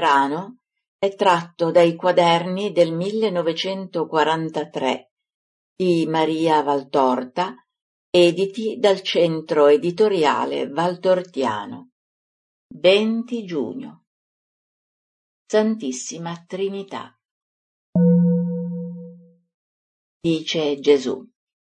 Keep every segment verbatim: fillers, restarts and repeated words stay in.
brano è tratto dai quaderni del millenovecentoquarantatré di Maria Valtorta, editi dal Centro Editoriale Valtortiano. venti giugno. Santissima Trinità. Dice Gesù: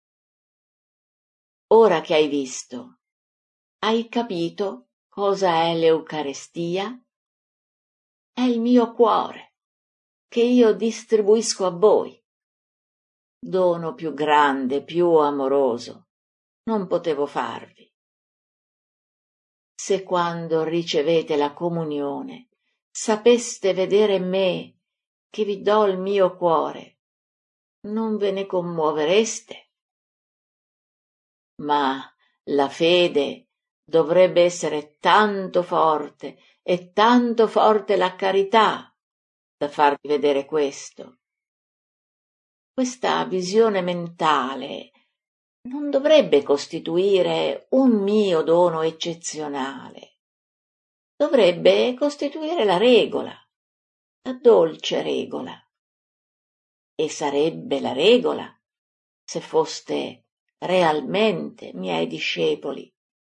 ora che hai visto, hai capito cosa è l'Eucarestia? È il mio cuore che io distribuisco a voi. Dono più grande, più amoroso non potevo farvi. Se quando ricevete la comunione sapeste vedere me che vi do il mio cuore, non ve ne commuovereste? Ma la fede dovrebbe essere tanto forte e tanto forte la carità da farvi vedere questo. Questa visione mentale non dovrebbe costituire un mio dono eccezionale, dovrebbe costituire la regola, la dolce regola. E sarebbe la regola se foste realmente miei discepoli.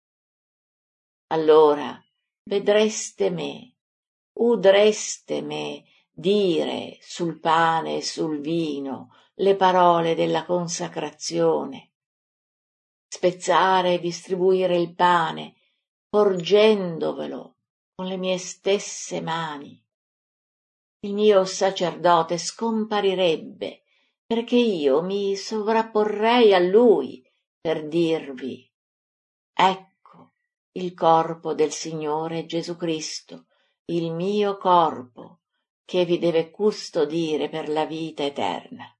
Allora vedreste me, udreste me dire sul pane e sul vino le parole della consacrazione, spezzare e distribuire il pane, porgendovelo con le mie stesse mani. Il mio sacerdote scomparirebbe, perché io mi sovrapporrei a lui per dirvi: ecco il corpo del Signore Gesù Cristo, il mio corpo, che vi deve custodire per la vita eterna.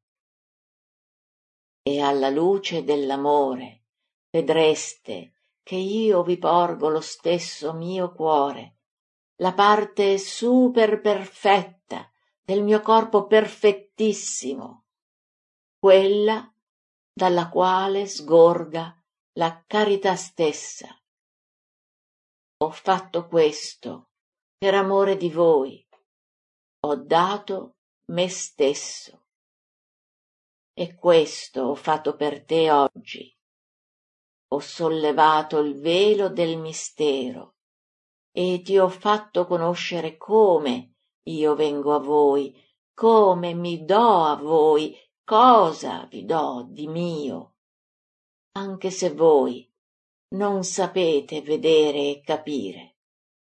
E alla luce dell'amore vedreste che io vi porgo lo stesso mio cuore, la parte super perfetta del mio corpo perfettissimo, quella dalla quale sgorga la carità stessa. Ho fatto questo per amore di voi, ho dato me stesso. E questo ho fatto per te oggi. Ho sollevato il velo del mistero e ti ho fatto conoscere come io vengo a voi, come mi do a voi, cosa vi do di mio, anche se voi non sapete vedere e capire.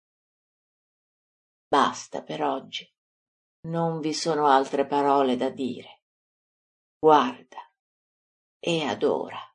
Basta per oggi, non vi sono altre parole da dire. Guarda e adora.